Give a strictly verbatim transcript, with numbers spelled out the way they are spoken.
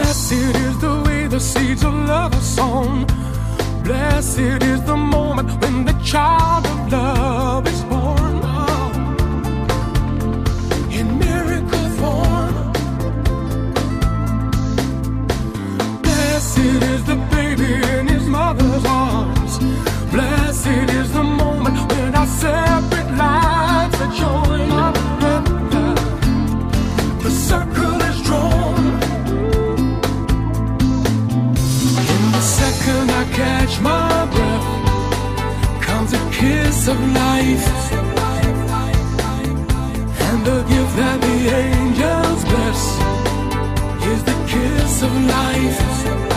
Blessed is the way the seeds of love are sown. Blessed is the moment when the child of love is born. Oh, in miracle form. Blessed is the baby in his mother's arms. Blessed is the moment when our separate lives are joined up together. The circle is drawn. In the second I catch my breath, comes a kiss of life, and the gift that the angels bless is the kiss of life.